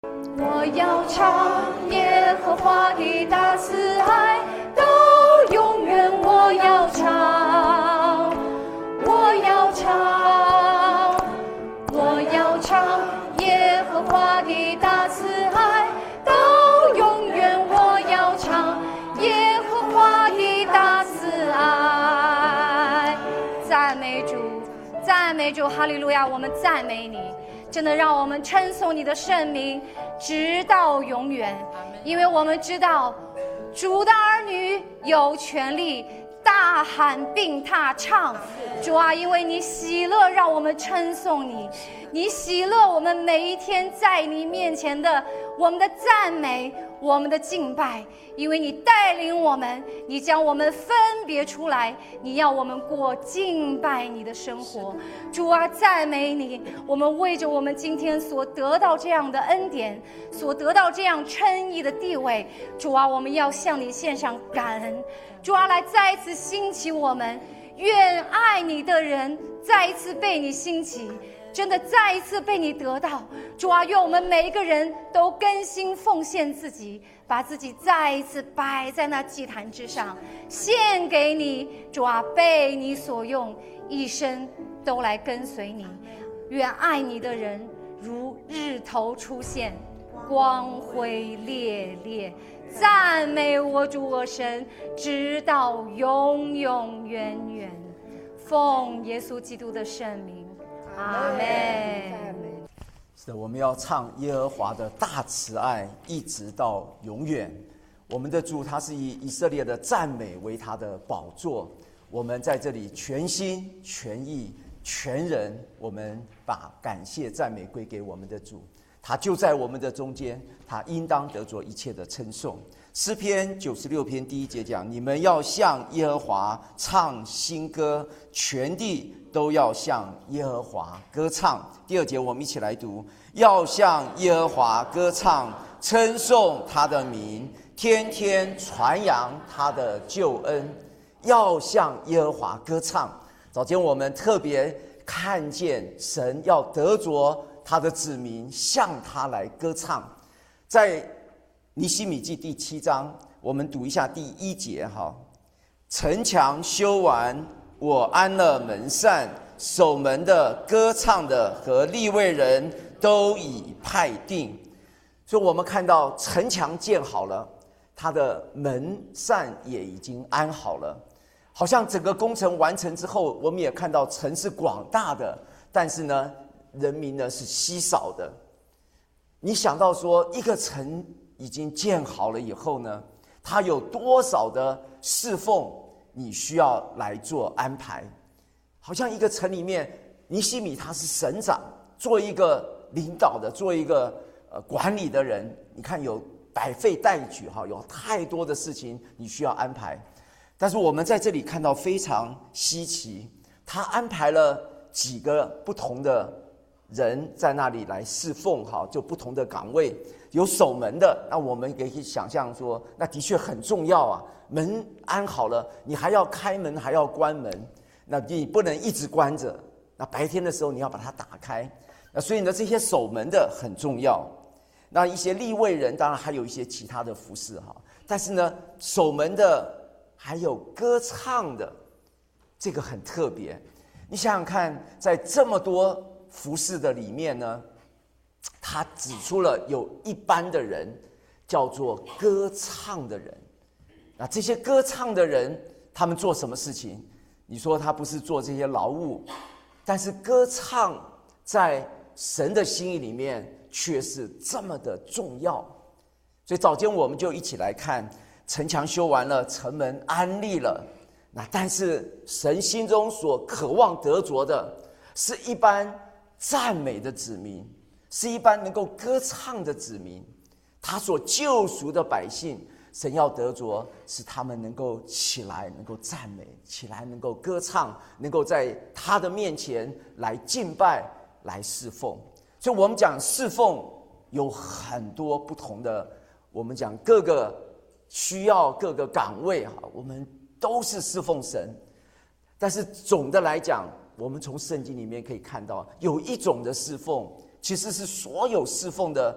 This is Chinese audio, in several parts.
我要唱耶和华的大慈爱，到永远我要唱，我要唱，我要唱耶和华的大慈爱，到永远我要唱耶和华的大慈爱。赞美主，赞美主，哈利路亚！我们赞美你，真的让我们称颂你的圣名直到永远，因为我们知道主的儿女有权利大喊并踏唱。主啊，因为你喜乐让我们称颂你，你喜乐我们每一天在你面前的我们的赞美，我们的敬拜，因为你带领我们，你将我们分别出来，你要我们过敬拜你的生活。主啊，赞美你，我们为着我们今天所得到这样的恩典，所得到这样称义的地位，主啊，我们要向你献上感恩。主啊，来再一次兴起我们，愿爱你的人再一次被你兴起，真的再一次被你得到。主啊，愿我们每一个人都更新奉献自己，把自己再一次摆在那祭坛之上，献给你。主啊，被你所用，一生都来跟随你。愿爱你的人如日头出现，光辉烈烈。赞美我主我神，直到永永远远。奉耶稣基督的圣名，阿门。 是的，我们要唱耶和华的大慈爱，一直到永远。我们的主他是以以色列的赞美为他的宝座，我们在这里全心全意全人，我们把感谢赞美归给我们的主。他就在我们的中间，他应当得着一切的称颂。诗篇96篇第1节讲，你们要向耶和华唱新歌，全地都要向耶和华歌唱。第2节我们一起来读，要向耶和华歌唱，称颂他的名，天天传扬他的救恩。要向耶和华歌唱。早前我们特别看见神要得着他的子民向他来歌唱。在尼希米记第7章，我们读一下第1节哈。城墙修完，我安了门扇，守门的、歌唱的和利未人都已派定。所以我们看到城墙建好了，他的门扇也已经安好了。好像整个工程完成之后，我们也看到城是广大的，但是呢，人民呢是稀少的。你想到说，一个城已经建好了以后呢，它有多少的侍奉你需要来做安排？好像一个城里面，尼希米他是省长，做一个领导的，做一个管理的人，你看有百废待举哈，有太多的事情你需要安排。但是我们在这里看到非常稀奇，他安排了几个不同的人在那里来侍奉，就不同的岗位。有守门的，那我们也可以想象说，那的确很重要啊。门安好了，你还要开门，还要关门，那你不能一直关着。那白天的时候你要把它打开。那所以呢，这些守门的很重要。那一些利未人，当然还有一些其他的服事哈。但是呢，守门的还有歌唱的，这个很特别。你想想看，在这么多服事的里面呢，他指出了有一般的人叫做歌唱的人。那这些歌唱的人，他们做什么事情？你说他不是做这些劳务，但是歌唱在神的心意里面却是这么的重要。所以早间我们就一起来看，城墙修完了，城门安立了，那但是神心中所渴望得着的是一般赞美的子民，是一般能够歌唱的子民。他所救赎的百姓，神要得着是他们能够起来，能够赞美，起来能够歌唱，能够在他的面前来敬拜，来侍奉。所以我们讲侍奉有很多不同的，我们讲各个需要各个岗位，我们都是侍奉神。但是总的来讲，我们从圣经里面可以看到，有一种的侍奉其实是所有侍奉的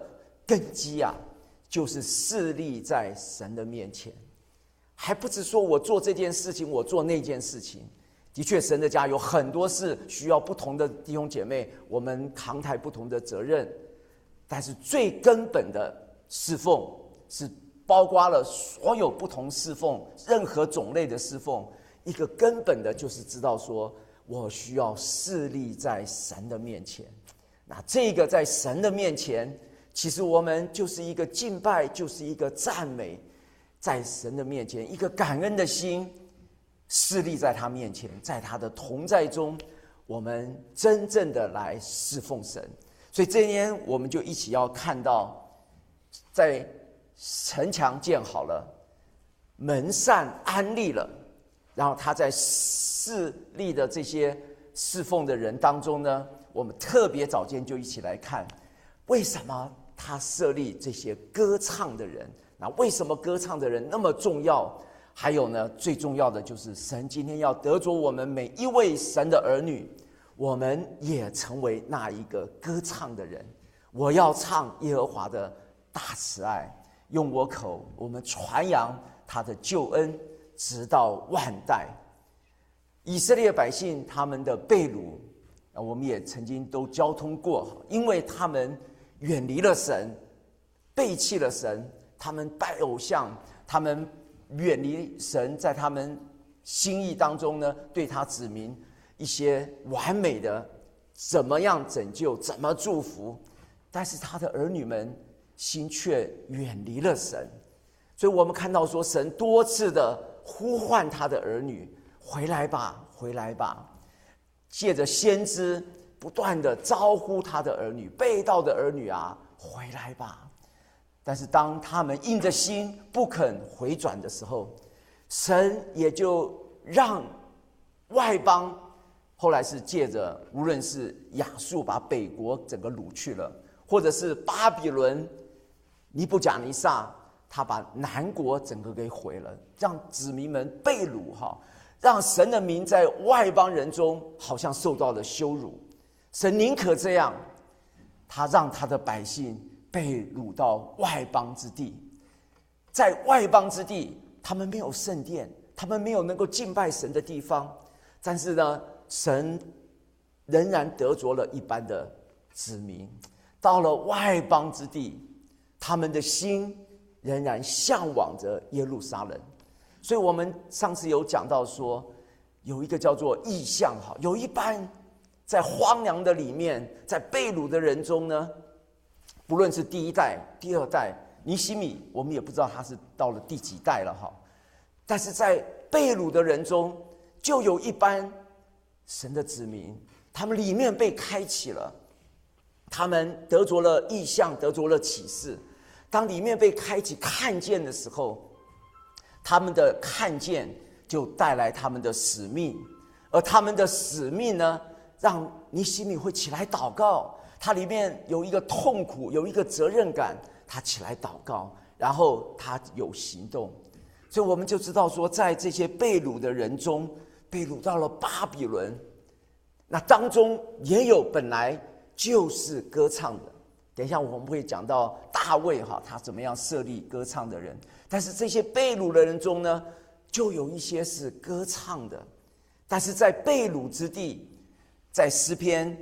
根基啊，就是侍立在神的面前。还不是说我做这件事情，我做那件事情。的确，神的家有很多事需要不同的弟兄姐妹，我们扛抬不同的责任。但是最根本的侍奉是包括了所有不同侍奉，任何种类的侍奉。一个根本的就是知道说，我需要侍立在神的面前。那这个在神的面前，其实我们就是一个敬拜，就是一个赞美，在神的面前，一个感恩的心，侍立在他面前，在他的同在中，我们真正的来侍奉神。所以这天我们就一起要看到，在城墙建好了，门扇安立了，然后他在侍立的这些侍奉的人当中呢，我们特别早间就一起来看，为什么他设立这些歌唱的人？那为什么歌唱的人那么重要？还有呢，最重要的就是神今天要得着我们每一位神的儿女，我们也成为那一个歌唱的人。我要唱耶和华的大慈爱，用我口，我们传扬他的救恩，直到万代。以色列百姓他们的被掳，我们也曾经都交通过，因为他们远离了神，背弃了神，他们拜偶像，他们远离神，在他们心意当中呢，对他指明一些完美的怎么样拯救，怎么祝福，但是他的儿女们心却远离了神。所以我们看到说，神多次的呼唤他的儿女，回来吧，回来吧，借着先知不断的招呼他的儿女，被盗的儿女啊，回来吧。但是当他们硬着心不肯回转的时候，神也就让外邦，后来是借着无论是亚述把北国整个掳去了，或者是巴比伦尼布甲尼撒他把南国整个给毁了，让子民们被掳，让神的名在外邦人中好像受到了羞辱。神宁可这样，他让他的百姓被掳到外邦之地。在外邦之地，他们没有圣殿，他们没有能够敬拜神的地方，但是呢，神仍然得着了一般的子民。到了外邦之地，他们的心仍然向往着耶路撒冷。所以我们上次有讲到说，有一个叫做异象，有一班在荒凉的里面，在被掳的人中呢，不论是第一代第二代，尼希米我们也不知道他是到了第几代了，但是在被掳的人中，就有一班神的子民，他们里面被开启了，他们得着了异象，得着了启示。当里面被开启看见的时候，他们的看见就带来他们的使命，而他们的使命呢，让尼希米会起来祷告。他里面有一个痛苦，有一个责任感，他起来祷告，然后他有行动。所以我们就知道说，在这些被掳的人中，被掳到了巴比伦，那当中也有本来就是歌唱的。等一下我们会讲到大卫他怎么样设立歌唱的人，但是这些被掳的人中呢，就有一些是歌唱的。但是在被掳之地，在诗篇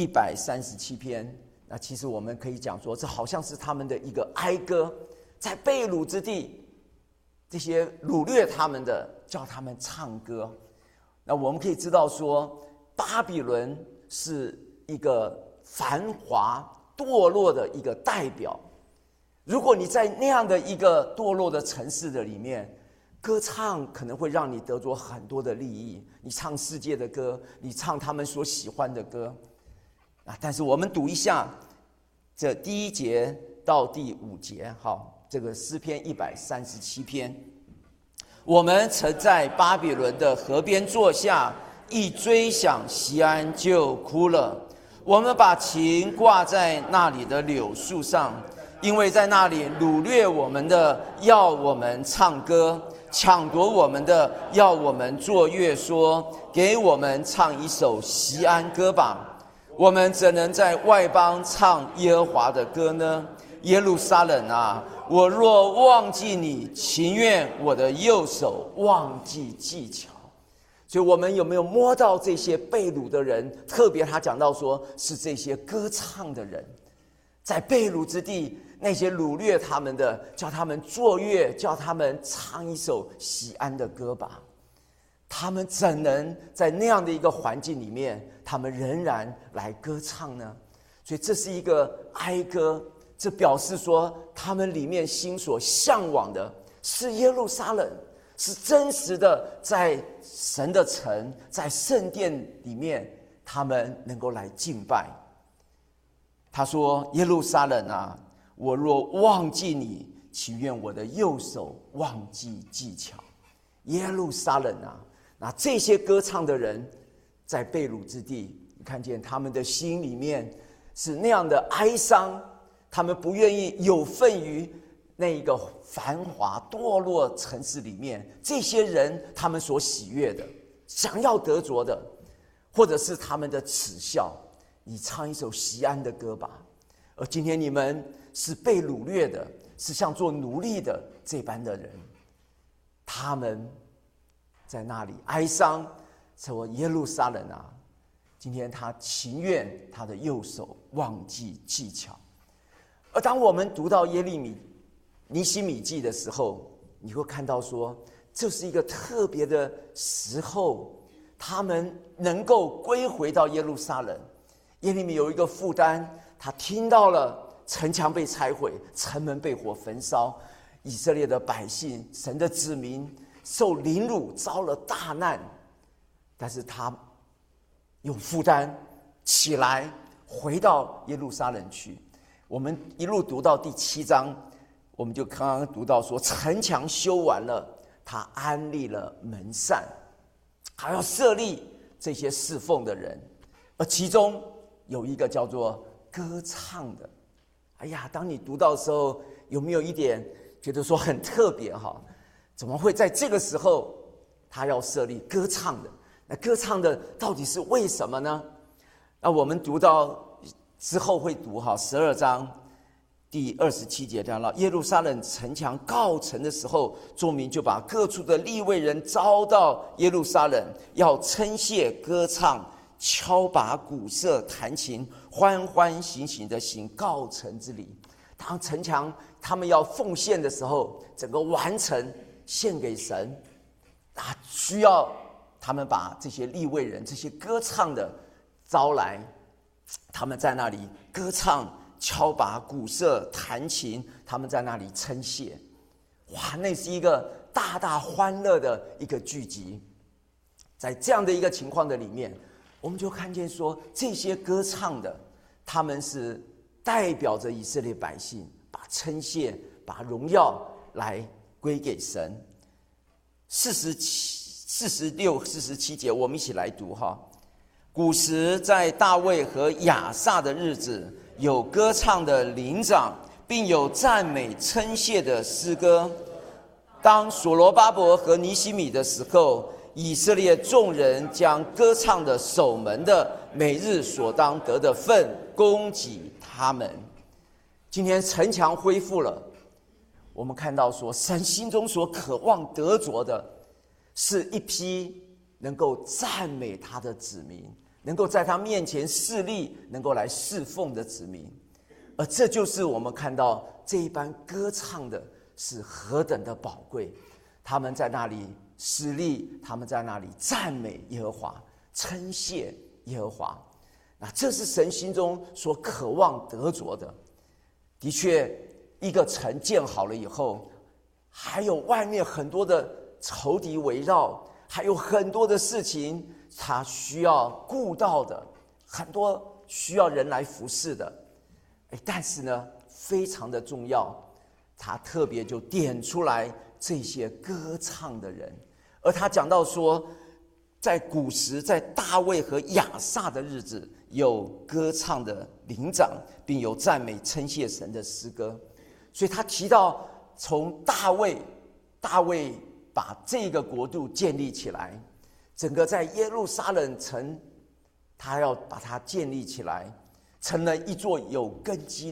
137篇，那其实我们可以讲说，这好像是他们的一个哀歌。在被掳之地，这些掳掠他们的，叫他们唱歌。那我们可以知道说，巴比伦是一个繁华堕落的一个代表。如果你在那样的一个堕落的城市的里面，歌唱可能会让你得着很多的利益，你唱世界的歌，你唱他们所喜欢的歌。但是我们读一下这第1节到第5节，这个诗篇137篇。我们曾在巴比伦的河边坐下，一追想锡安就哭了。我们把琴挂在那里的柳树上，因为在那里掳掠我们的要我们唱歌，抢夺我们的要我们作乐说，给我们唱一首锡安歌吧。我们怎能在外邦唱耶和华的歌呢？ 耶路撒冷啊，我若忘记你，情愿我的右手忘记技巧。所以我们有没有摸到这些被掳的人？特别他讲到说，是这些歌唱的人，在被掳之地，那些掳掠他们的，叫他们作乐，叫他们唱一首喜安的歌吧。他们怎能在那样的一个环境里面，他们仍然来歌唱呢？所以这是一个哀歌，这表示说，他们里面心所向往的是耶路撒冷，是真实的在神的城，在圣殿里面，他们能够来敬拜。他说：耶路撒冷啊，我若忘记你，情愿我的右手忘记技巧。耶路撒冷啊，那这些歌唱的人在被掳之地，你看见他们的心里面是那样的哀伤，他们不愿意有份于那一个繁华堕落城市里面，这些人他们所喜悦的，想要得着的，或者是他们的耻笑。你唱一首锡安的歌吧。而今天你们是被掳掠的，是像做奴隶的这般的人，他们在那里哀伤，说耶路撒冷啊，今天他情愿他的右手忘记技巧。而当我们读到尼希米记的时候，你会看到说，这是一个特别的时候，他们能够归回到耶路撒冷。耶利米有一个负担，他听到了城墙被拆毁，城门被火焚烧，以色列的百姓，神的子民受凌辱，遭了大难，但是他有负担起来，回到耶路撒冷去。我们一路读到第7章，我们就刚刚读到说，城墙修完了，他安立了门扇，还要设立这些侍奉的人，而其中有一个叫做歌唱的。哎呀，当你读到的时候，有没有一点觉得说很特别哈？怎么会在这个时候他要设立歌唱的？那歌唱的到底是为什么呢？那我们读到之后会读12章第27节，讲到耶路撒冷城墙告成的时候，众民就把各处的利未人招到耶路撒冷，要称谢歌唱，敲拔鼓瑟弹琴，欢欢喜喜的行告成之礼。当城墙他们要奉献的时候，整个完成献给神，需要他们把这些利未人，这些歌唱的招来，他们在那里歌唱，敲拔鼓瑟弹琴，他们在那里称谢。哇，那是一个大大欢乐的一个聚集。在这样的一个情况的里面，我们就看见说，这些歌唱的，他们是代表着以色列百姓，把称谢、把荣耀来归给神。46、47节，我们一起来读哈。古时在大卫和亚萨的日子，有歌唱的灵长，并有赞美称谢的诗歌。当所罗巴伯和尼希米的时候，以色列众人将歌唱的守门的每日所当得的份供给他们。今天城墙恢复了，我们看到说，神心中所渴望得着的，是一批能够赞美他的子民，能够在他面前侍立，能够来侍奉的子民。而这就是我们看到这一班歌唱的是何等的宝贵，他们在那里侍立，他们在那里赞美耶和华，称谢耶和华。那这是神心中所渴望得着的。的确，一个城建好了以后，还有外面很多的仇敌围绕，还有很多的事情他需要顾到的，很多需要人来服侍的。但是呢，非常的重要，他特别就点出来这些歌唱的人。而他讲到说，在古时，在大卫和亚萨的日子，有歌唱的灵长，并有赞美称谢神的诗歌。所以他提到从大卫把这个国度建立起来，整个在耶路撒冷城，他要把它建立起来，成了一座有根基的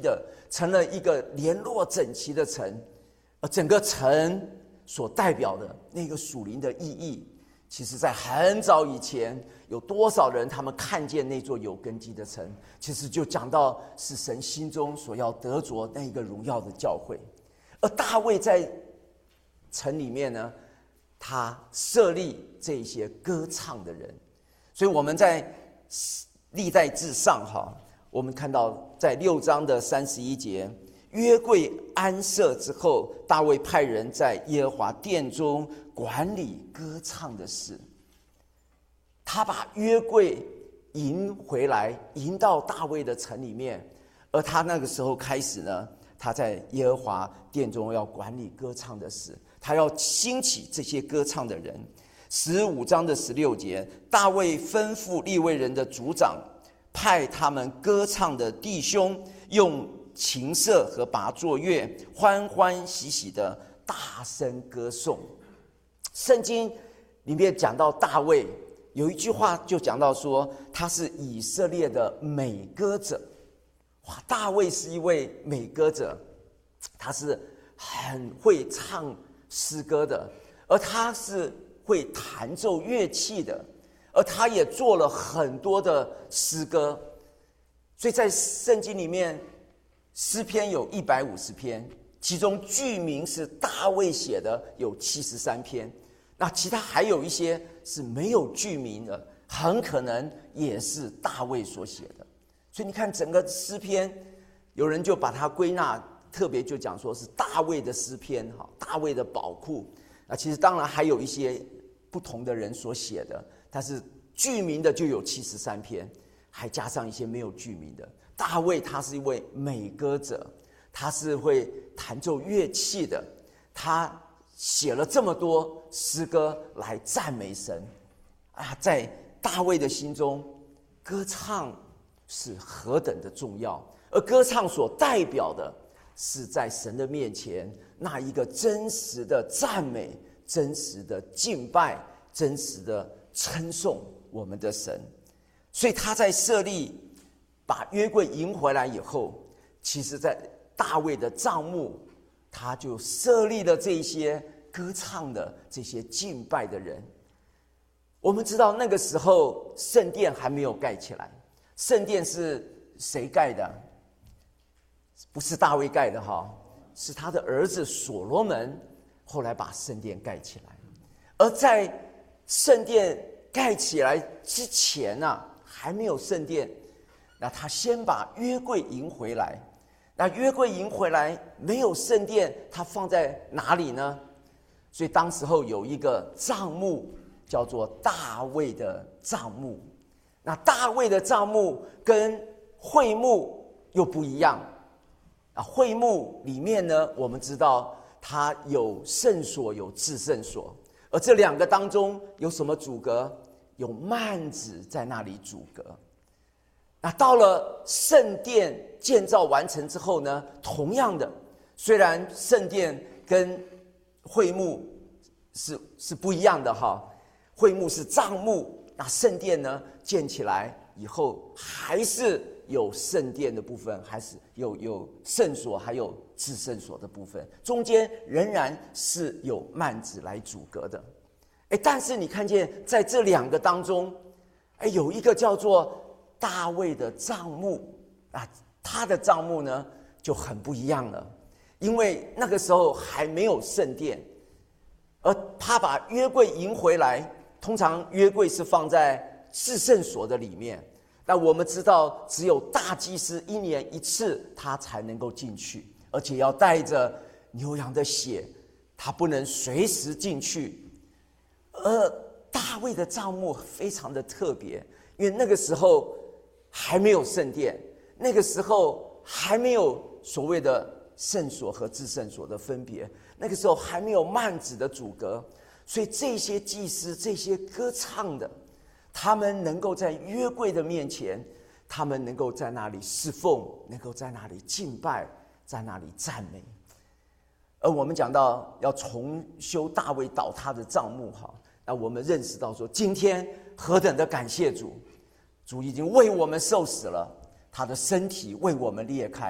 成了一个联络整齐的城，而整个城所代表的那个属灵的意义，其实在很早以前，有多少人他们看见那座有根基的城，其实就讲到是神心中所要得着那一个荣耀的教会。而大卫在城里面呢，他设立这些歌唱的人。所以我们在历代志上我们看到在6章的31节，约柜安设之后，大卫派人在耶和华殿中管理歌唱的事。他把约柜迎回来，迎到大卫的城里面，而他那个时候开始呢，他在耶和华殿中要管理歌唱的事，他要兴起这些歌唱的人。15章的16节，大卫吩咐利未人的族长，派他们歌唱的弟兄用琴瑟和拔作乐，欢欢喜喜的大声歌颂。圣经里面讲到大卫，有一句话就讲到说，他是以色列的美歌者。哇，大卫是一位美歌者，他是很会唱诗歌的，而他是会弹奏乐器的，而他也做了很多的诗歌。所以在圣经里面，诗篇有150篇，其中句名是大卫写的有73篇，那其他还有一些是没有句名的，很可能也是大卫所写的。所以你看整个诗篇，有人就把它归纳，特别就讲说是大卫的诗篇，大卫的宝库。其实当然还有一些不同的人所写的，但是句名的就有73篇，还加上一些没有句名的。大卫他是一位美歌者，他是会弹奏乐器的，他写了这么多诗歌来赞美神在大卫的心中，歌唱是何等的重要，而歌唱所代表的是在神的面前那一个真实的赞美，真实的敬拜，真实的称颂我们的神。所以他在设立把约柜迎回来以后，其实在大卫的帐幕，他就设立了这些歌唱的这些敬拜的人。我们知道那个时候圣殿还没有盖起来，圣殿是谁盖的？不是大卫盖的是他的儿子所罗门后来把圣殿盖起来。而在圣殿盖起来之前还没有圣殿，那他先把约柜迎回来。那约柜迎回来没有圣殿，他放在哪里呢？所以当时候有一个帐幕叫做大卫的帐幕。那大卫的帐幕跟会幕又不一样。会幕里面呢，我们知道它有圣所有至圣所，而这两个当中有什么阻隔？有幔子在那里阻隔。那到了圣殿建造完成之后呢，同样的，虽然圣殿跟会幕是不一样的会幕是帐幕，那圣殿呢建起来以后还是有圣殿的部分，还是有圣所，还有至圣所的部分，中间仍然是有幔子来阻隔的。但是你看见在这两个当中，有一个叫做大卫的帐幕他的帐幕呢就很不一样了，因为那个时候还没有圣殿，而他把约柜迎回来，通常约柜是放在至圣所的里面。那我们知道只有大祭司1年1次他才能够进去，而且要带着牛羊的血，他不能随时进去。而大卫的帐幕非常的特别，因为那个时候还没有圣殿，那个时候还没有所谓的圣所和至圣所的分别，那个时候还没有幔子的阻隔，所以这些祭司，这些歌唱的，他们能够在约柜的面前，他们能够在那里侍奉，能够在那里敬拜，在那里赞美。而我们讲到要重修大卫倒塌的帐幕那我们认识到说，今天何等的感谢主，主已经为我们受死了，他的身体为我们裂开，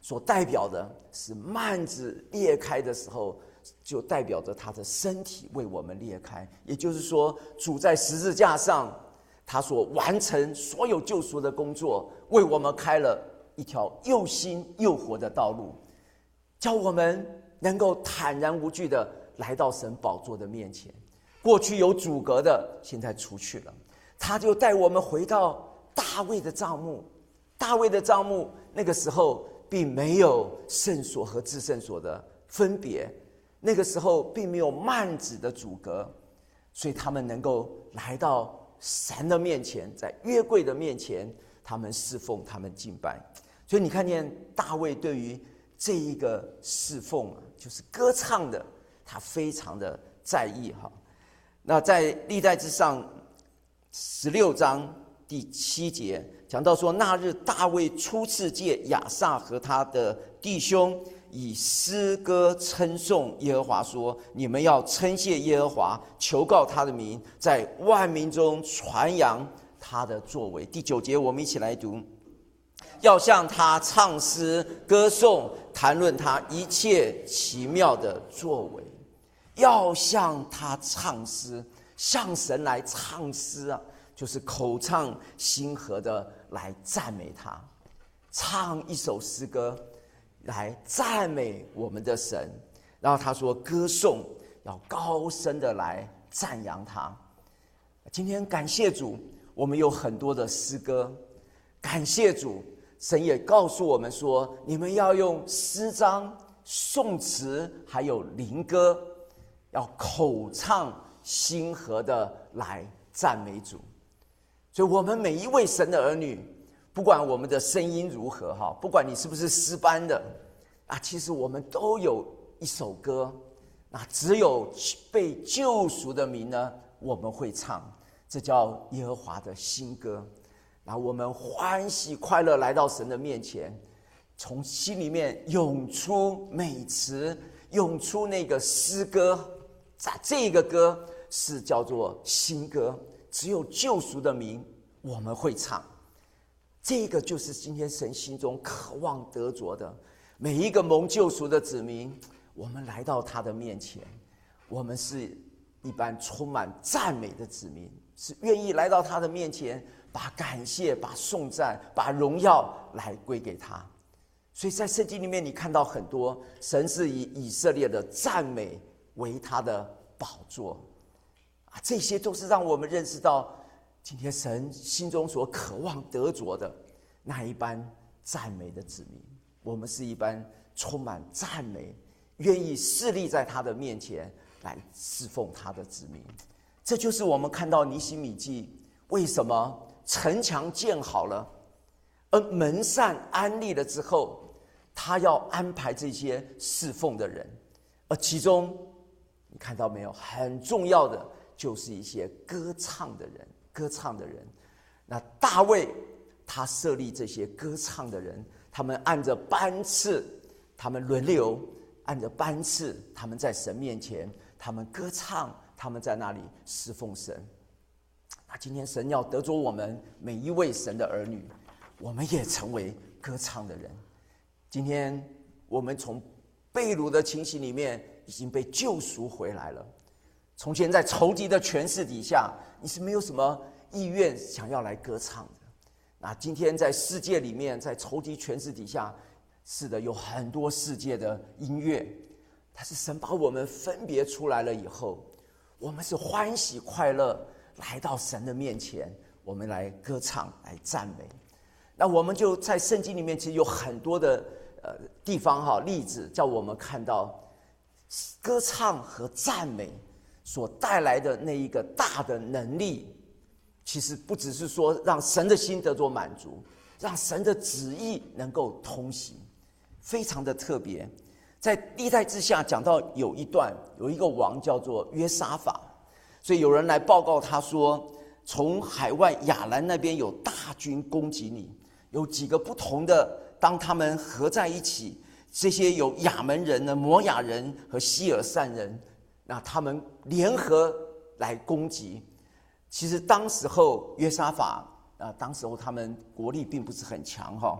所代表的是幔子裂开的时候，就代表着他的身体为我们裂开。也就是说，主在十字架上，他所完成所有救赎的工作，为我们开了一条又新又活的道路，叫我们能够坦然无惧的来到神宝座的面前。过去有阻隔的，现在除去了。他就带我们回到大卫的帐幕。大卫的帐幕那个时候并没有圣所和至圣所的分别，那个时候并没有幔子的阻隔，所以他们能够来到神的面前，在约柜的面前，他们侍奉，他们敬拜。所以你看见大卫对于这一个侍奉就是歌唱的，他非常的在意哈。那在历代之上16章第7节讲到说，那日大卫初次借亚萨和他的弟兄以诗歌称颂耶和华，说：你们要称谢耶和华，求告他的名，在万民中传扬他的作为。第9节我们一起来读，要向他唱诗歌颂，谈论他一切奇妙的作为。要向他唱诗，向神来唱诗就是口唱心和的来赞美他，唱一首诗歌来赞美我们的神。然后他说歌颂，要高声的来赞扬他。今天感谢主，我们有很多的诗歌，感谢主，神也告诉我们说，你们要用诗章、颂词还有灵歌，要口唱心和的来赞美主。所以我们每一位神的儿女，不管我们的声音如何，不管你是不是诗班的其实我们都有一首歌，只有被救赎的民呢，我们会唱，这叫耶和华的新歌。然后我们欢喜快乐来到神的面前，从心里面涌出美词，涌出那个诗歌。这个歌是叫做新歌，只有救赎的名我们会唱。这个就是今天神心中渴望得着的，每一个蒙救赎的子民，我们来到他的面前，我们是一般充满赞美的子民，是愿意来到他的面前，把感谢、把颂赞、把荣耀来归给他。所以在圣经里面你看到很多神是以以色列的赞美为他的宝座这些都是让我们认识到今天神心中所渴望得着的那一般赞美的子民。我们是一般充满赞美，愿意侍立在他的面前来侍奉他的子民。这就是我们看到尼希米记为什么城墙建好了，而门扇安立了之后，他要安排这些侍奉的人，而其中你看到没有，很重要的就是一些歌唱的人。那大卫他设立这些歌唱的人，他们按着班次，他们轮流按着班次，他们在神面前，他们歌唱，他们在那里侍奉神。那今天神要得着我们每一位神的儿女，我们也成为歌唱的人。今天我们从被掳的情形里面已经被救赎回来了。从前在仇敌的权势底下，你是没有什么意愿想要来歌唱的。那今天在世界里面，在仇敌权势底下，是的，有很多世界的音乐，但是神把我们分别出来了以后，我们是欢喜快乐来到神的面前，我们来歌唱，来赞美。那我们就在圣经里面其实有很多的地方例子，叫我们看到歌唱和赞美所带来的那一个大的能力，其实不只是说让神的心得着满足，让神的旨意能够通行，非常的特别。在历代之下讲到有一段，有一个王叫做约沙法，所以有人来报告他说，从海外亚兰那边有大军攻击你，有几个不同的，当他们合在一起，这些有亚门人呢、摩亚人和希尔散人，那他们联合来攻击。其实当时候约沙法当时候他们国力并不是很强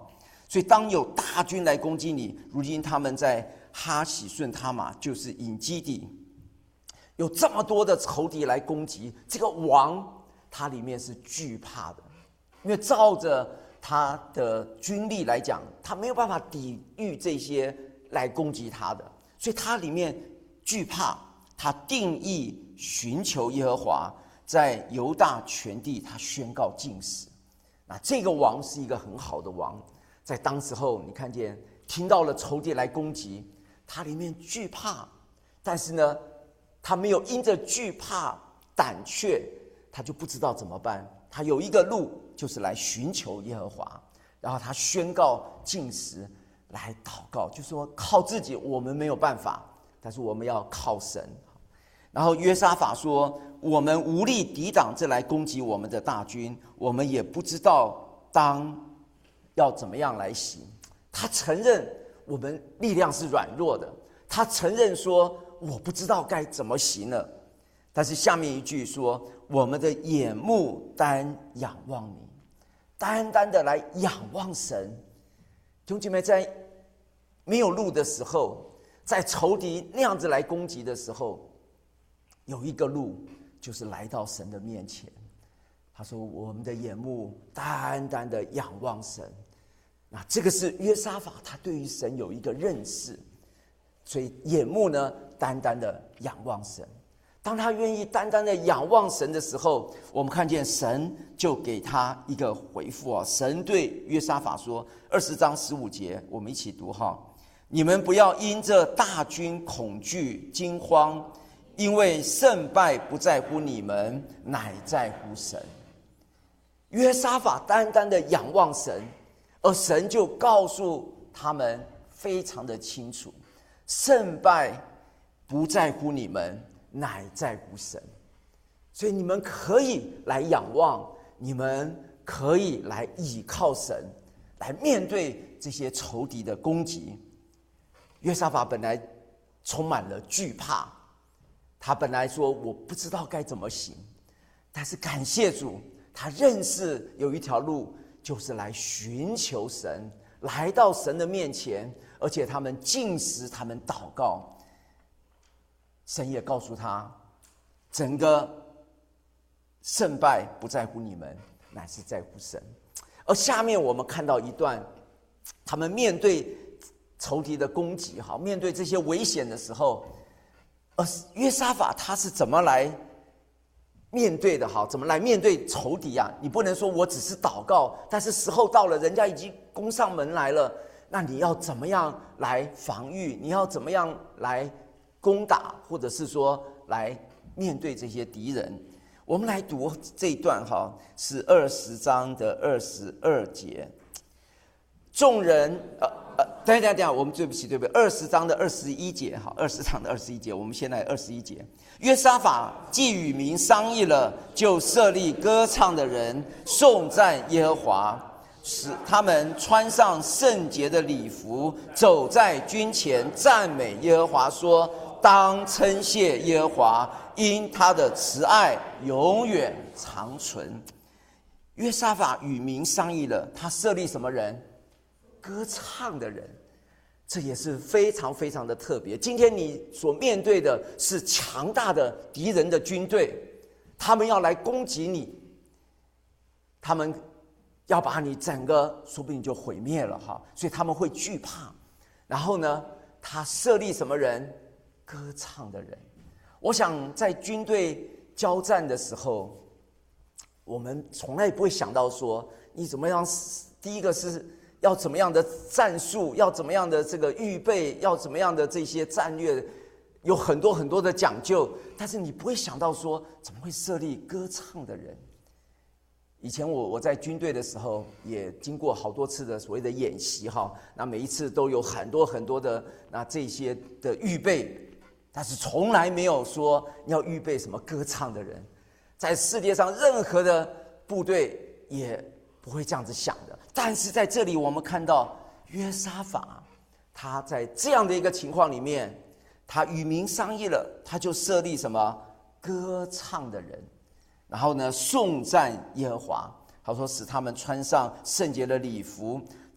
所以当有大军来攻击你，如今他们在哈喜顺他玛，就是隐基底，有这么多的仇敌来攻击这个王，他里面是惧怕的，因为照着他的军力来讲，他没有办法抵御这些来攻击他的，所以他里面惧怕。他定义寻求耶和华，在犹大全地他宣告禁食。那这个王是一个很好的王，在当时候你看见听到了仇敌来攻击，他里面惧怕，但是呢他没有因着惧怕胆怯，他就不知道怎么办。他有一个路，就是来寻求耶和华，然后他宣告禁食来祷告，就说靠自己我们没有办法，但是我们要靠神。然后约沙法说，我们无力抵挡这来攻击我们的大军，我们也不知道当要怎么样来行。他承认我们力量是软弱的，他承认说我不知道该怎么行了。但是下面一句说，我们的眼目单仰望你，单单的来仰望神。弟兄姐妹，在没有路的时候，在仇敌那样子来攻击的时候，有一个路，就是来到神的面前。他说我们的眼目单单的仰望神。那这个是约沙法他对于神有一个认识，所以眼目呢单单的仰望神。当他愿意单单的仰望神的时候，我们看见神就给他一个回复啊。神对约沙法说，20章15节，我们一起读哈。你们不要因这大军恐惧惊慌，因为胜败不在乎你们，乃在乎神。约沙法单单的仰望神，而神就告诉他们非常的清楚，胜败不在乎你们，乃在乎神。所以你们可以来仰望，你们可以来倚靠神，来面对这些仇敌的攻击。约沙法本来充满了惧怕，他本来说我不知道该怎么行，但是感谢主，他认识有一条路，就是来寻求神，来到神的面前，而且他们禁食，他们祷告。神也告诉他，整个胜败不在乎你们，乃是在乎神。而下面我们看到一段，他们面对仇敌的攻击，面对这些危险的时候，而约沙法他是怎么来面对的？怎么来面对仇敌啊？你不能说我只是祷告，但是时候到了，人家已经攻上门来了，那你要怎么样来防御？你要怎么样来攻打，或者是说来面对这些敌人？我们来读这一段是20章的22节。众人等一下，我们对不起，20章的21节，20章的21节，我们先来21节。约沙法既与民商议了，就设立歌唱的人，颂赞耶和华，使他们穿上圣洁的礼服，走在军前，赞美耶和华，说：当称谢耶和华，因他的慈爱永远长存。约沙法与民商议了，他设立什么人？歌唱的人。这也是非常非常的特别。今天你所面对的是强大的敌人的军队，他们要来攻击你，他们要把你整个说不定就毁灭了所以他们会惧怕。然后呢，他设立什么人？歌唱的人。我想在军队交战的时候，我们从来也不会想到说你怎么样，第一个是要怎么样的战术，要怎么样的这个预备，要怎么样的这些战略，有很多很多的讲究，但是你不会想到说怎么会设立歌唱的人。以前我在军队的时候也经过好多次的所谓的演习那每一次都有很多很多的这些的预备，但是从来没有说你要预备什么歌唱的人，在世界上任何的部队也不会这样子想的。但是在这里我们看到约沙法，他在这样的一个情况里面，他与民商议了，他就设立什么？歌唱的人，然后呢颂赞耶和华。他说使他们穿上圣洁的礼服，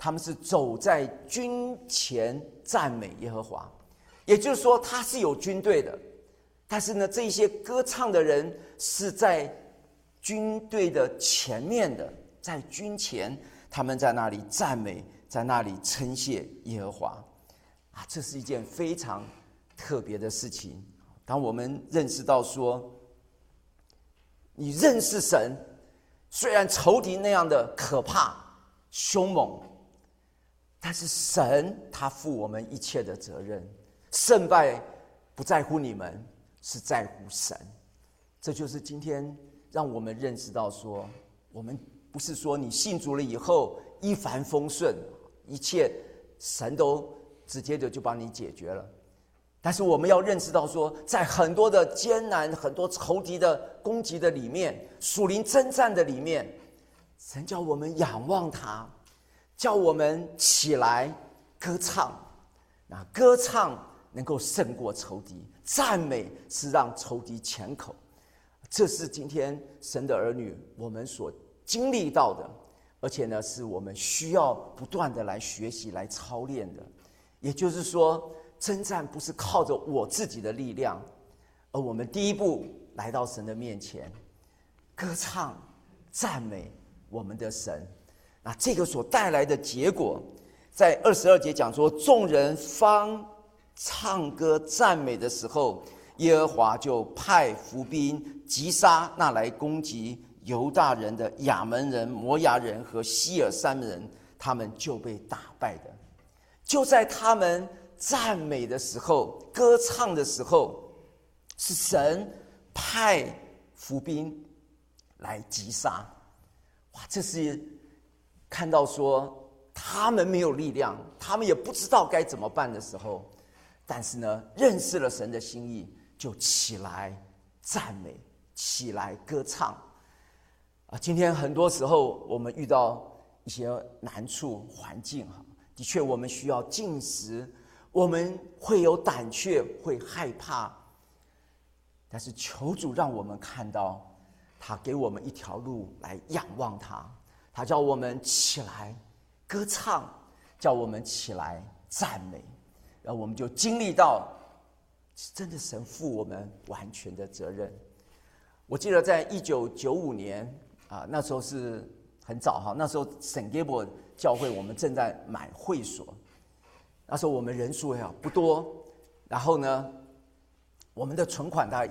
他们是走在军前赞美耶和华，也就是说他是有军队的，但是呢，这些歌唱的人是在军队的前面的，在军前，他们在那里赞美，在那里称谢耶和华啊，这是一件非常特别的事情。当我们认识到说，你认识神，虽然仇敌那样的可怕凶猛，但是神他负我们一切的责任，胜败不在乎你们，是在乎神。这就是今天让我们认识到说，我们不是说你信主了以后一帆风顺，一切神都直接的就帮你解决了。但是我们要认识到说，在很多的艰难、很多仇敌的攻击的里面，属灵征战的里面，神叫我们仰望他，叫我们起来歌唱。那歌唱能够胜过仇敌，赞美是让仇敌潜口。这是今天神的儿女我们所经历到的，而且呢，是我们需要不断的来学习、来操练的。也就是说，征战不是靠着我自己的力量，而我们第一步来到神的面前，歌唱、赞美我们的神。那这个所带来的结果，在22节讲说，众人方唱歌赞美的时候，耶和华就派伏兵击杀那来攻击犹大人的亚门人、摩押人和希尔山人，他们就被打败的。就在他们赞美的时候、歌唱的时候，是神派伏兵来击杀。哇，这是看到说他们没有力量，他们也不知道该怎么办的时候，但是呢，认识了神的心意，就起来赞美，起来歌唱。今天很多时候我们遇到一些难处、环境，的确我们需要禁食，我们会有胆怯，会害怕，但是求主让我们看到，他给我们一条路来仰望他，他叫我们起来歌唱，叫我们起来赞美，然后我们就经历到真的神负我们完全的责任。我记得在1995年那时候是很早那时候圣给伯教会我们正在买会所，那时候我们人数也不多，然后呢，我们的存款大概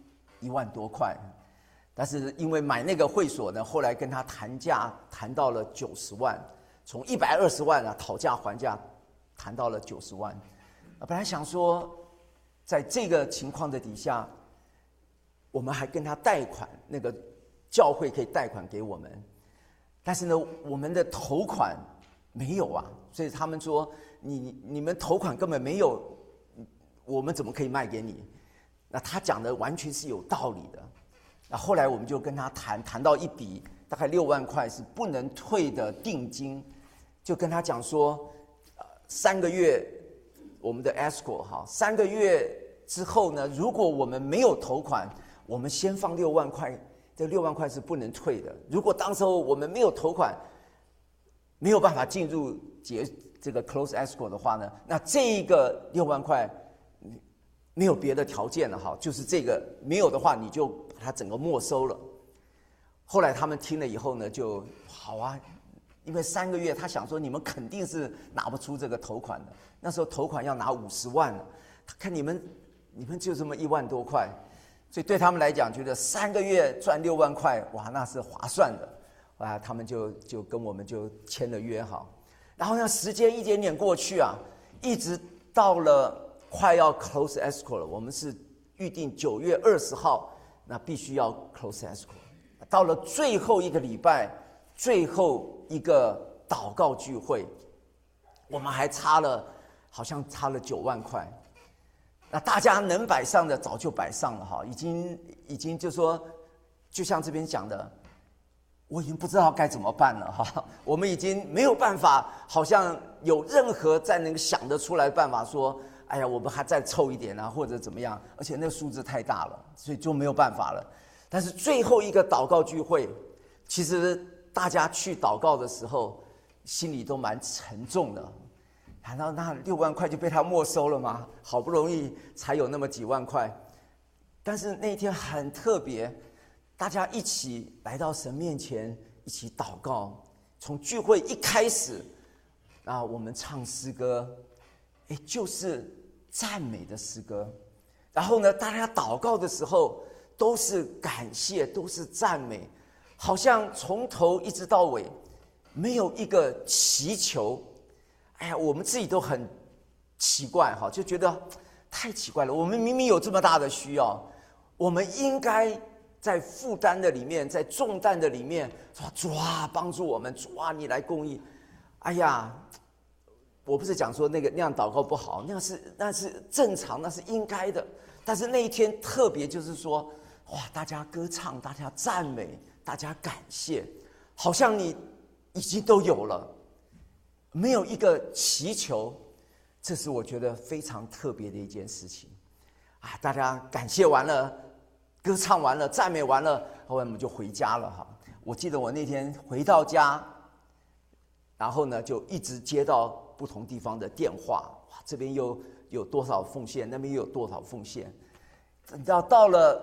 1万多块，但是因为买那个会所呢，后来跟他谈价谈到了90万，从120万讨价还价谈到了90万。本来想说，在这个情况的底下，我们还跟他贷款，那个教会可以贷款给我们，但是呢，我们的头款没有所以他们说你们头款根本没有，我们怎么可以卖给你？那他讲的完全是有道理的。那后来我们就跟他谈到一笔大概6万块是不能退的定金，就跟他讲说，3个月我们的 escrow 3个月之后呢，如果我们没有头款，我们先放6万块，这6万块是不能退的。如果当时候我们没有头款，没有办法进入这个 close escrow 的话呢，那这个6万块没有别的条件了就是这个没有的话，你就把它整个没收了。后来他们听了以后呢，就好因为3个月，他想说你们肯定是拿不出这个头款的。那时候头款要拿50万，他看你们就这么1万多块，所以对他们来讲，觉得3个月赚6万块，哇，那是划算的。他们就跟我们就签了约然后呢，时间一点点过去一直到了快要 close escrow 了，我们是预定9月20号，那必须要 close escrow。到了最后一个礼拜，最后一个祷告聚会，我们还好像差了9万块。那大家能摆上的早就摆上了已经就说，就像这边讲的，我已经不知道该怎么办了我们已经没有办法，好像有任何再能想得出来的办法说，哎呀，我们还再凑一点或者怎么样，而且那个数字太大了，所以就没有办法了。但是最后一个祷告聚会，其实大家去祷告的时候， 心里都蛮沉重的。难道那6万块就被他没收了吗？好不容易才有那么几万块。但是那一天很特别，大家一起来到神面前，一起祷告。从聚会一开始，我们唱诗歌，就是赞美的诗歌。然后呢，大家祷告的时候都是感谢，都是赞美，好像从头一直到尾没有一个祈求。我们自己都很奇怪哈，就觉得太奇怪了。我们明明有这么大的需要，我们应该在负担的里面，在重担的里面，说主啊，帮助我们，主啊，你来供应。我不是讲说那样祷告不好，那是正常，那是应该的。但是那一天特别就是说，大家歌唱，大家赞美，大家感谢，好像你已经都有了，没有一个祈求。这是我觉得非常特别的一件事情大家感谢完了，歌唱完了，赞美完了，后来我们就回家了哈。我记得我那天回到家，然后呢就一直接到不同地方的电话，这边又有多少奉献，那边又有多少奉献。你知道到了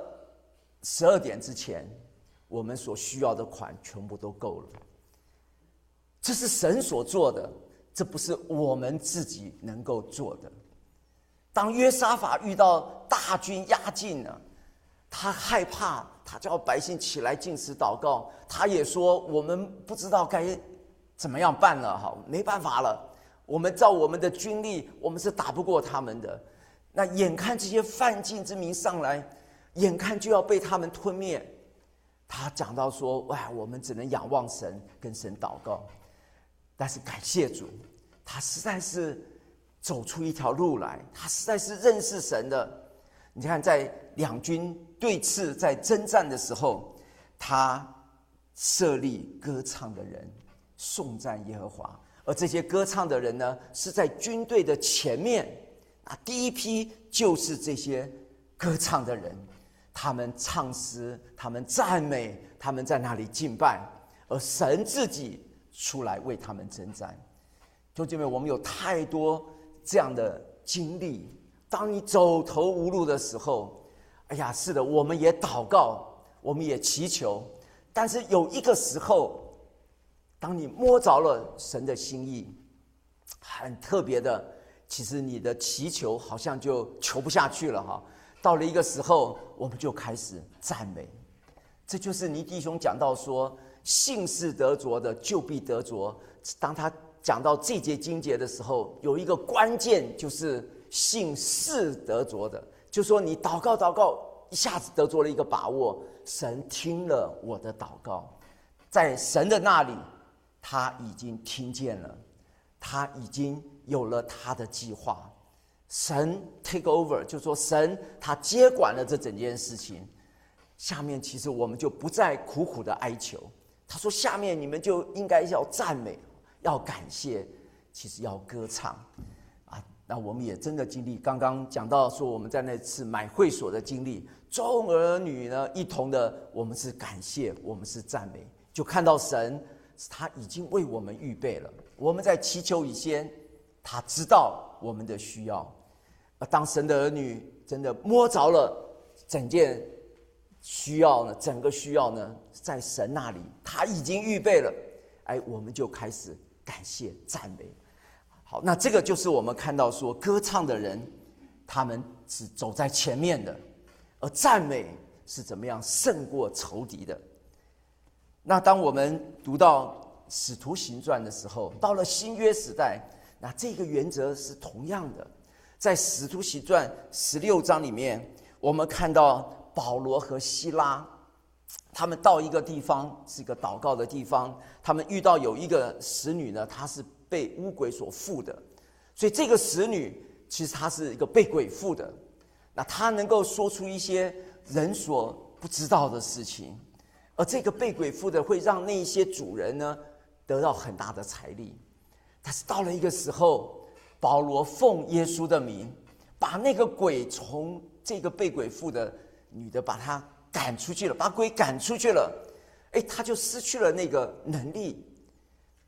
12点之前，我们所需要的款全部都够了。这是神所做的，这不是我们自己能够做的。当约沙法遇到大军压境了，他害怕，他叫百姓起来禁食祷告。他也说，我们不知道该怎么样办了，没办法了。我们照我们的军力，我们是打不过他们的。那眼看这些犯禁之民上来，眼看就要被他们吞灭。他讲到说，我们只能仰望神，跟神祷告。但是感谢主，他实在是走出一条路来，他实在是认识神的。你看，在两军对峙，在征战的时候，他设立歌唱的人，颂赞耶和华。而这些歌唱的人呢，是在军队的前面。第一批就是这些歌唱的人，他们唱诗，他们赞美，他们在那里敬拜，而神自己出来为他们征战。弟兄姐妹，我们有太多这样的经历。当你走投无路的时候，是的，我们也祷告，我们也祈求，但是有一个时候，当你摸着了神的心意，很特别的，其实你的祈求好像就求不下去了哈。到了一个时候，我们就开始赞美。这就是尼弟兄讲到说，信是得着的，就必得着。当他讲到这节经节的时候，有一个关键，就是信是得着的，就说你祷告祷告，一下子得着了一个把握，神听了我的祷告，在神的那里，他已经听见了，他已经有了他的计划。神 take over， 就说神他接管了这整件事情。下面其实我们就不再苦苦的哀求，他说下面你们就应该要赞美，要感谢，其实要歌唱那我们也真的经历，刚刚讲到说我们在那次买会所的经历，众儿女呢一同的，我们是感谢，我们是赞美，就看到神他已经为我们预备了。我们在祈求以前，他知道我们的需要。当神的儿女真的摸着了整件需要呢，整个需要呢，在神那里他已经预备了，我们就开始感谢赞美。好，那这个就是我们看到说，歌唱的人他们是走在前面的，而赞美是怎么样胜过仇敌的。那当我们读到使徒行传的时候，到了新约时代，那这个原则是同样的。在使徒行传16章里面，我们看到保罗和希拉，他们到一个地方，是一个祷告的地方，他们遇到有一个使女呢，她是被污鬼所附的，所以这个使女其实她是一个被鬼附的，那她能够说出一些人所不知道的事情，而这个被鬼附的会让那些主人呢得到很大的财力。但是到了一个时候，保罗奉耶稣的名，把那个鬼从这个被鬼附的女的把她赶出去了，把鬼赶出去了，他就失去了那个能力。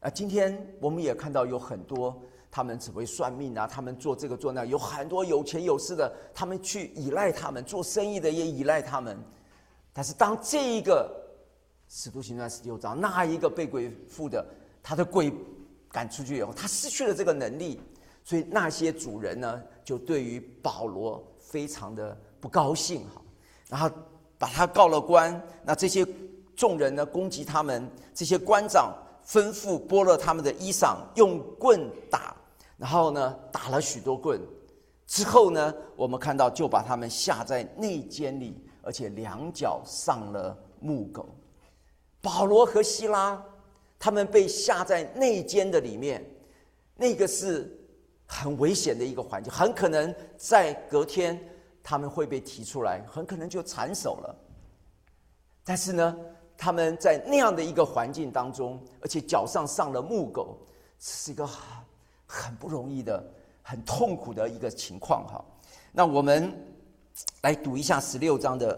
今天我们也看到有很多他们只会算命啊，他们做这个做那，有很多有钱有势的，他们去依赖他们，做生意的也依赖他们。但是当这一个使徒行传16章那一个被鬼附的，他的鬼赶出去以后，他失去了这个能力，所以那些主人呢，就对于保罗非常的不高兴，然后把他告了官。那这些众人呢，攻击他们，这些官长吩咐剥了他们的衣裳，用棍打，然后呢打了许多棍之后呢，我们看到就把他们下在内监里，而且两脚上了木狗。保罗和希拉他们被下在内监的里面，那个是很危险的一个环境，很可能在隔天他们会被提出来，很可能就斩首了。但是呢，他们在那样的一个环境当中，而且脚上了木狗，是一个很不容易的、很痛苦的一个情况。那我们来读一下16章的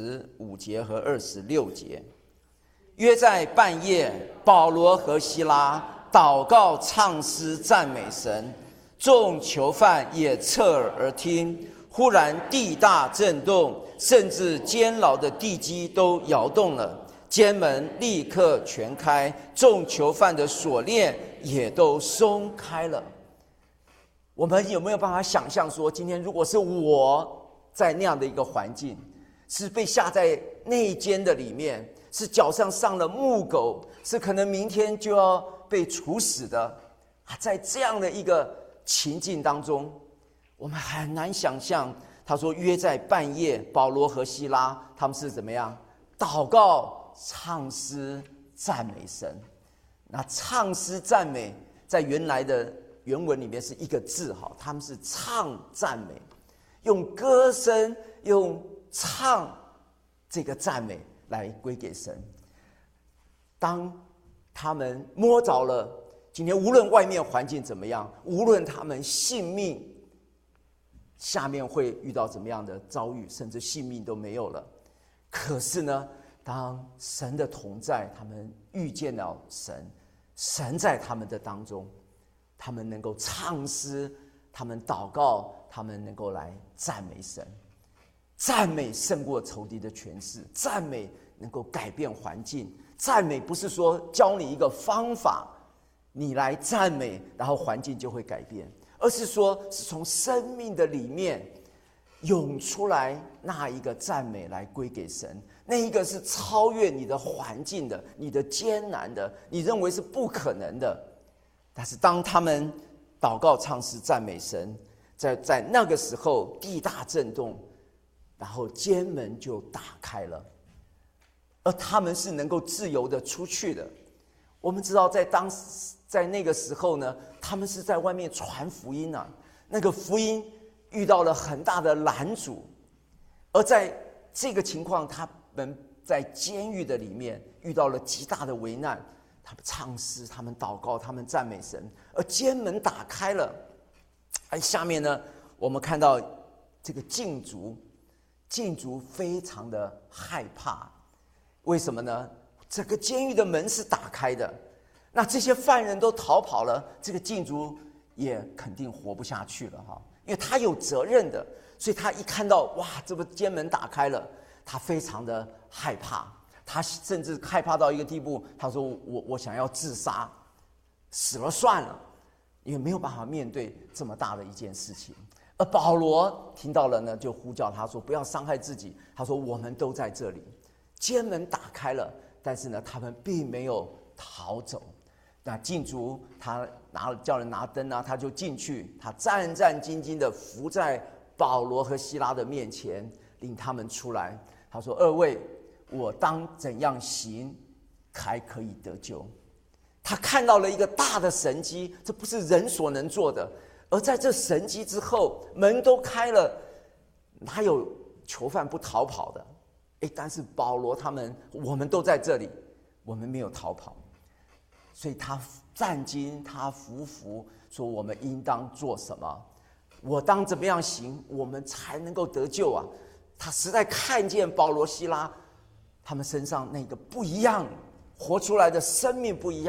25节和26节。约在半夜，保罗和希拉祷告唱诗赞美神，众囚犯也侧耳而听。忽然地大震动，甚至监牢的地基都摇动了，监门立刻全开，众囚犯的锁链也都松开了。我们有没有办法想象说，今天如果是我在那样的一个环境，是被下在内监的里面，是脚上了木狗，是可能明天就要被处死的，在这样的一个情境当中，我们很难想象。他说约在半夜，保罗和希拉他们是怎么样祷告唱诗赞美神。那唱诗赞美在原来的原文里面是一个字，他们是唱赞美，用歌声用唱这个赞美来归给神。当他们摸着了，今天无论外面环境怎么样，无论他们性命下面会遇到怎么样的遭遇，甚至性命都没有了，可是呢，当神的同在，他们遇见了神，神在他们的当中，他们能够唱诗，他们祷告，他们能够来赞美神。赞美胜过仇敌的权势，赞美能够改变环境。赞美不是说教你一个方法，你来赞美，然后环境就会改变，而是说是从生命的里面涌出来那一个赞美来归给神，那一个是超越你的环境的，你的艰难的，你认为是不可能的。但是当他们祷告唱诗赞美神，在那个时候地大震动，然后监门就打开了，而他们是能够自由的出去的。我们知道在那个时候呢，他们是在外面传福音啊，那个福音遇到了很大的拦阻，而在这个情况，他们在监狱的里面遇到了极大的危难，他们唱诗，他们祷告，他们赞美神，而监门打开了。而下面呢，我们看到这个禁足非常的害怕，为什么呢？整个监狱的门是打开的，那这些犯人都逃跑了，这个禁足也肯定活不下去了哈，因为他有责任的，所以他一看到哇，这个监门打开了，他非常的害怕，他甚至害怕到一个地步，他说我想要自杀，死了算了，因为没有办法面对这么大的一件事情。而保罗听到了呢，就呼叫他说不要伤害自己，他说我们都在这里。监门打开了，但是呢，他们并没有逃走。那禁足他叫人拿灯啊，他就进去，他战战兢兢的伏在保罗和希拉的面前，领他们出来。他说：“二位，我当怎样行才可以得救？”他看到了一个大的神迹，这不是人所能做的。而在这神迹之后，门都开了，哪有囚犯不逃跑的？但是保罗他们，我们都在这里，我们没有逃跑。所以他战兢，他伏服，说我们应当做什么？我当怎么样行，我们才能够得救啊？他实在看见保罗、希拉他们身上那个不一样，活出来的生命不一样，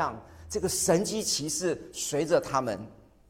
这个神迹奇事随着他们。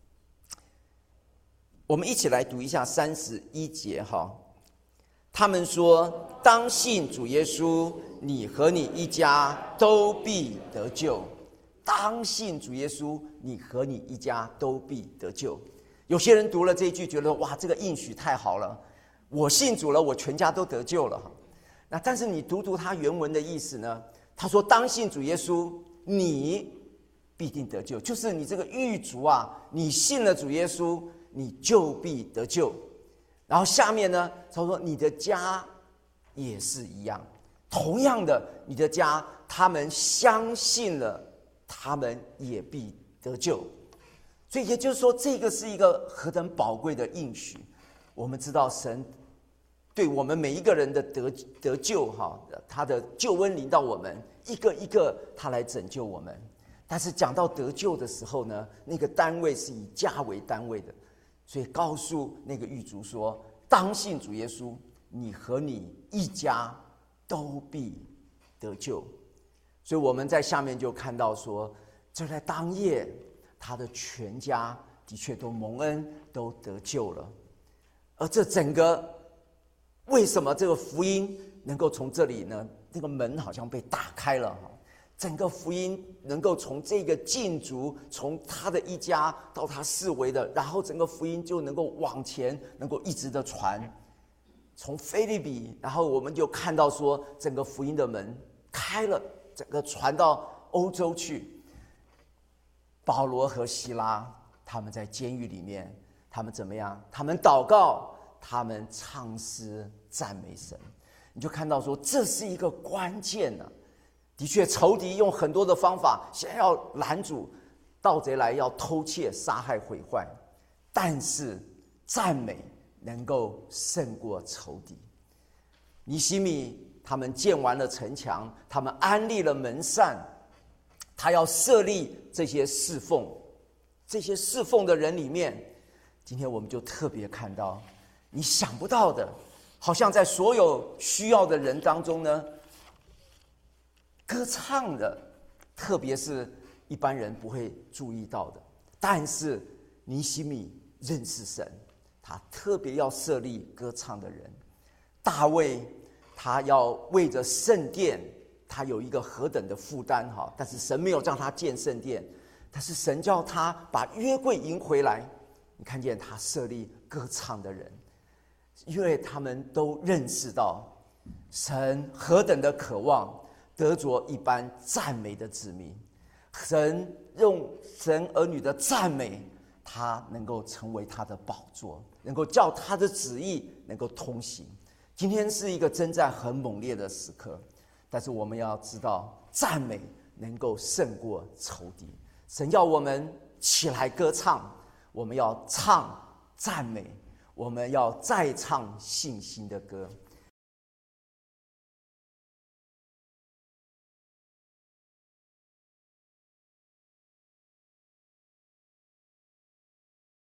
我们一起来读一下31节哈。他们说：“当信主耶稣，你和你一家都必得救。”当信主耶稣，你和你一家都必得救。有些人读了这一句，觉得哇，这个应许太好了，我信主了，我全家都得救了。那但是你读他原文的意思呢？他说：“当信主耶稣，你必定得救。”就是你这个狱卒啊，你信了主耶稣，你就必得救。然后下面呢，他说你的家也是一样，同样的，你的家他们相信了，他们也必得救。所以也就是说，这个是一个何等宝贵的应许。我们知道神对我们每一个人的得救哈，他的救恩临到我们，一个一个他来拯救我们。但是讲到得救的时候呢，那个单位是以家为单位的。所以告诉那个狱卒说：“当信主耶稣，你和你一家都必得救。”所以我们在下面就看到说，就在当夜，他的全家的确都蒙恩，都得救了。而这整个为什么这个福音能够从这里呢？那个门好像被打开了，整个福音能够从这个禁足，从他的一家到他四围的，然后整个福音就能够往前，能够一直的传，从腓立比，然后我们就看到说，整个福音的门开了，整个传到欧洲去。保罗和希拉他们在监狱里面，他们怎么样？他们祷告，他们唱诗赞美神。你就看到说，这是一个关键啊。的确，仇敌用很多的方法想要拦阻盗贼来，要偷窃、杀害、毁坏，但是赞美能够胜过仇敌。尼希米他们建完了城墙，他们安立了门扇，他要设立这些侍奉的人里面，今天我们就特别看到，你想不到的，好像在所有需要的人当中呢，歌唱的，特别是一般人不会注意到的。但是尼希米认识神，他特别要设立歌唱的人。大卫他要为着圣殿，他有一个何等的负担哈！但是神没有让他建圣殿，但是神叫他把约柜迎回来。你看见他设立歌唱的人，因为他们都认识到神何等的渴望得着一般赞美的子民。神用神儿女的赞美，他能够成为他的宝座，能够叫他的旨意能够通行。今天是一个征战很猛烈的时刻，但是我们要知道，赞美能够胜过仇敌。神要我们起来歌唱，我们要唱赞美，我们要再唱信心的歌。